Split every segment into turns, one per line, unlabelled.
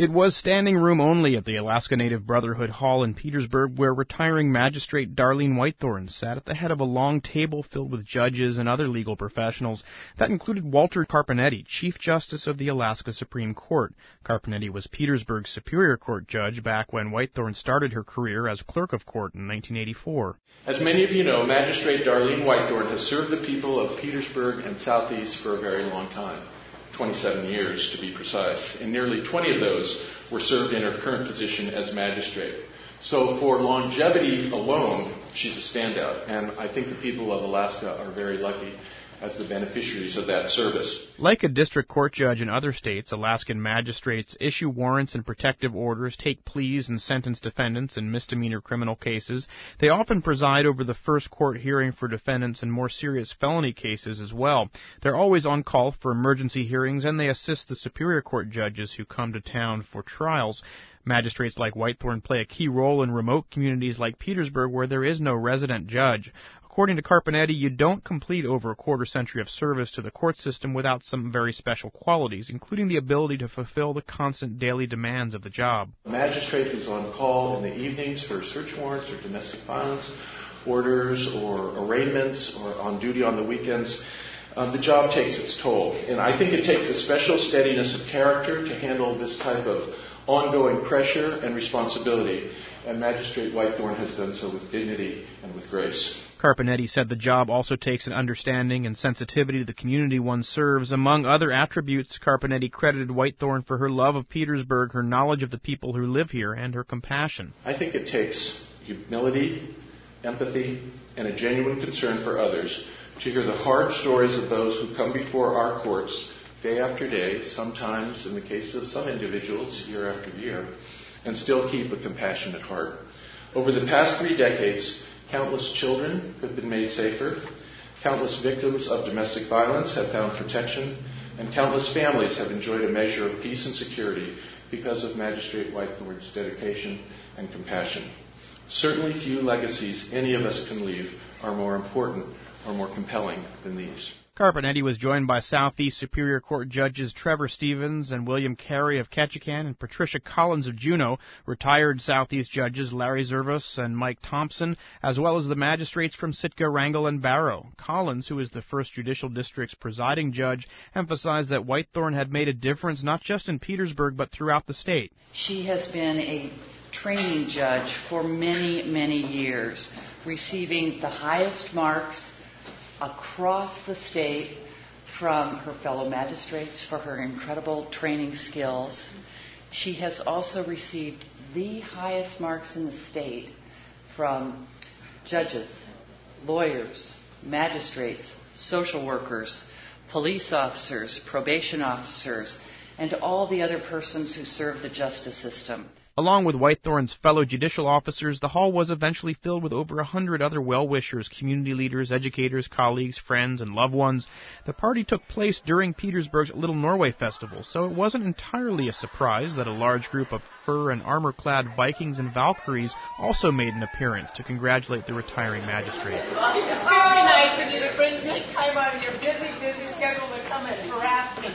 It was standing room only at the Alaska Native Brotherhood Hall in Petersburg, where retiring magistrate Darlene Whitethorn sat at the head of a long table filled with judges and other legal professionals. That included Walter Carpenetti, Chief Justice of the Alaska Supreme Court. Carpenetti was Petersburg's Superior Court judge back when Whitethorn started her career as clerk of court in 1984.
As many of you know, Magistrate Darlene Whitethorn has served the people of Petersburg and Southeast for a very long time. 27 years to be precise, and nearly 20 of those were served in her current position as magistrate. So for longevity alone, she's a standout, and I think the people of Alaska are very lucky as the beneficiaries of that service.
Like a district court judge in other states, Alaskan magistrates issue warrants and protective orders, take pleas, and sentence defendants in misdemeanor criminal cases. They often preside over the first court hearing for defendants in more serious felony cases as well. They're always on call for emergency hearings, and they assist the Superior Court judges who come to town for trials. Magistrates like Whitethorn play a key role in remote communities like Petersburg where there is no resident judge. According to Carpenetti, you don't complete over a quarter-century of service to the court system without some very special qualities, including the ability to fulfill the constant daily demands of the job.
A magistrate who's on call in the evenings for search warrants or domestic violence orders or arraignments or on duty on the weekends, the job takes its toll. And I think it takes a special steadiness of character to handle this type of ongoing pressure and responsibility, and Magistrate Whitethorn has done so with dignity and with grace.
Carpenetti said the job also takes an understanding and sensitivity to the community one serves. Among other attributes, Carpenetti credited Whitethorn for her love of Petersburg, her knowledge of the people who live here, and her compassion.
I think it takes humility, empathy, and a genuine concern for others to hear the hard stories of those who come before our courts day after day, sometimes, in the case of some individuals, year after year, and still keep a compassionate heart. Over the past 3 decades, countless children have been made safer, countless victims of domestic violence have found protection, and countless families have enjoyed a measure of peace and security because of Magistrate Whitethorn's dedication and compassion. Certainly few legacies any of us can leave are more important or more compelling than these.
Carpenetti was joined by Southeast Superior Court judges Trevor Stevens and William Carey of Ketchikan and Patricia Collins of Juneau, retired Southeast judges Larry Zervos and Mike Thompson, as well as the magistrates from Sitka, Wrangell, and Barrow. Collins, who is the 1st Judicial District's presiding judge, emphasized that Whitethorn had made a difference not just in Petersburg but throughout the state.
She has been a training judge for many, many years, receiving the highest marks across the state from her fellow magistrates for her incredible training skills. She has also received the highest marks in the state from judges, lawyers, magistrates, social workers, police officers, probation officers, and all the other persons who serve the justice system.
Along with Whitethorn's fellow judicial officers, the hall was eventually filled with over 100 other well-wishers, community leaders, educators, colleagues, friends, and loved ones. The party took place during Petersburg's Little Norway Festival, so it wasn't entirely a surprise that a large group of fur and armor-clad Vikings and Valkyries also made an appearance to congratulate the retiring magistrate.
It's very nice of you to take time out of your busy schedule to come and harass me.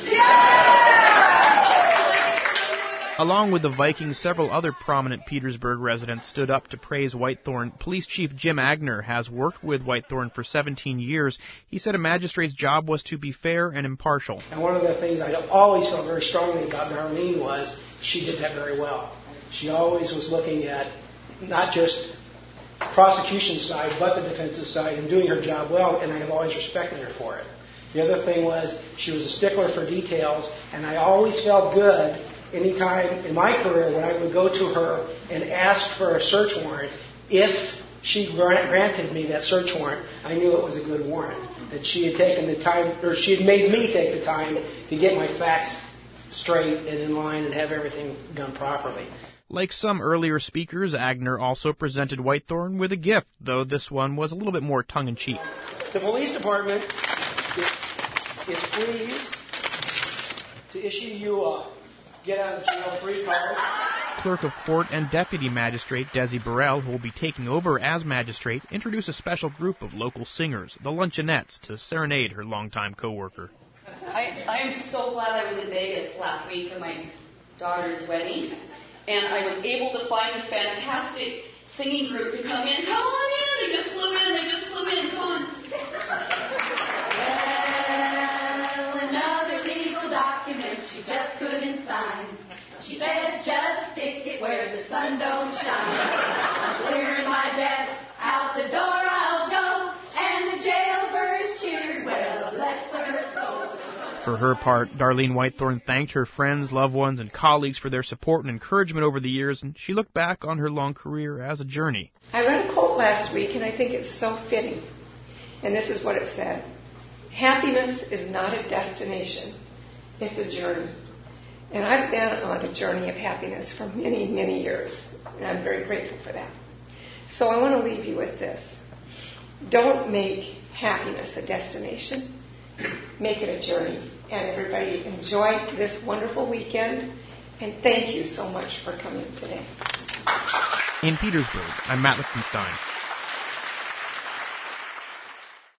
Along with the Vikings, several other prominent Petersburg residents stood up to praise Whitethorn. Police Chief Jim Agner has worked with Whitethorn for 17 years. He said a magistrate's job was to be fair and impartial.
And one of the things I always felt very strongly about Darlene was she did that very well. She always was looking at not just prosecution side, but the defensive side, and doing her job well, and I have always respected her for it. The other thing was she was a stickler for details, and I always felt good anytime in my career when I would go to her and ask for a search warrant. If she granted me that search warrant, I knew it was a good warrant, that she had taken the time, or she had made me take the time to get my facts straight and in line and have everything done properly.
Like some earlier speakers, Agner also presented Whitethorn with a gift, though this one was a little bit more tongue-in-cheek.
The police department is pleased to issue you a get-out-of-jail-free card.
Clerk of Court and Deputy Magistrate Desi Burrell, who will be taking over as magistrate, introduced a special group of local singers, the Luncheonettes, to serenade her longtime co-worker.
I am so glad I was in Vegas last week for my daughter's wedding, and I was able to find this fantastic singing group to come in. Come on in. They just flew in. Come on. Well, another legal document she just couldn't sign. She said, just stick it where the sun don't shine. I'm clearing my desk, out the door I'll go, and the jailbirds cheered, well, bless her soul.
For her part, Darlene Whitethorn thanked her friends, loved ones, and colleagues for their support and encouragement over the years, and she looked back on her long career as a journey.
I read a quote last week, and I think it's so fitting. And this is what it said. Happiness is not a destination. It's a journey. And I've been on a journey of happiness for many, many years, and I'm very grateful for that. So I want to leave you with this. Don't make happiness a destination. Make it a journey. And everybody enjoy this wonderful weekend, and thank you so much for coming today.
In Petersburg, I'm Matt Lichtenstein.